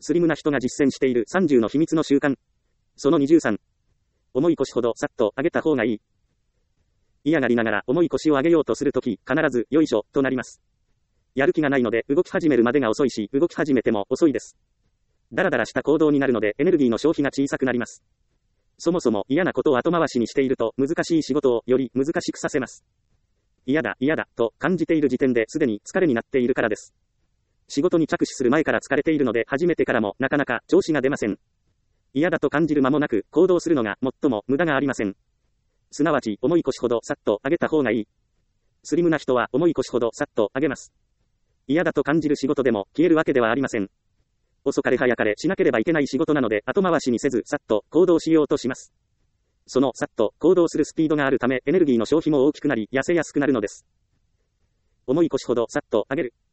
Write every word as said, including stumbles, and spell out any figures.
スリムな人が実践しているさんじゅうの秘密の習慣。そのにじゅうさん。重い腰ほどさっと上げた方がいい。嫌がりながら重い腰を上げようとするとき、必ず、よいしょ、となります。やる気がないので動き始めるまでが遅いし、動き始めても遅いです。だらだらした行動になるのでエネルギーの消費が小さくなります。そもそも嫌なことを後回しにしていると難しい仕事をより難しくさせます。嫌だ、嫌だ、と感じている時点ですでに疲れになっているからです。仕事に着手する前から疲れているので始めてからもなかなか調子が出ません。嫌だと感じる間もなく行動するのが最も無駄がありません。すなわち重い腰ほどさっと上げた方がいい。スリムな人は重い腰ほどさっと上げます。嫌だと感じる仕事でも消えるわけではありません。遅かれ早かれしなければいけない仕事なので後回しにせずさっと行動しようとします。そのさっと行動するスピードがあるためエネルギーの消費も大きくなり痩せやすくなるのです。重い腰ほどさっと上げる。